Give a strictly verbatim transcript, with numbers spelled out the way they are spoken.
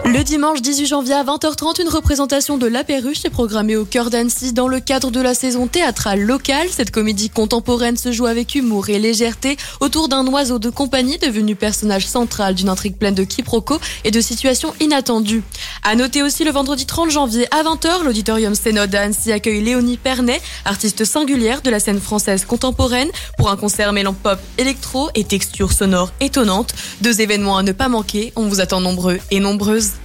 Le dimanche dix-huit janvier à vingt heures trente, une représentation de La Perruche est programmée au cœur d'Annecy dans le cadre de la saison théâtrale locale. Cette comédie contemporaine se joue avec humour et légèreté autour d'un oiseau de compagnie devenu personnage central d'une intrigue pleine de quiproquos et de situations inattendues. À noter aussi le vendredi trente janvier à vingt heures, l'auditorium Cénode à Annecy accueille Léonie Pernet, artiste singulière de la scène française contemporaine, pour un concert mêlant pop, électro et textures sonores étonnantes. Deux événements à ne pas manquer, on vous attend nombreux et nombreuses.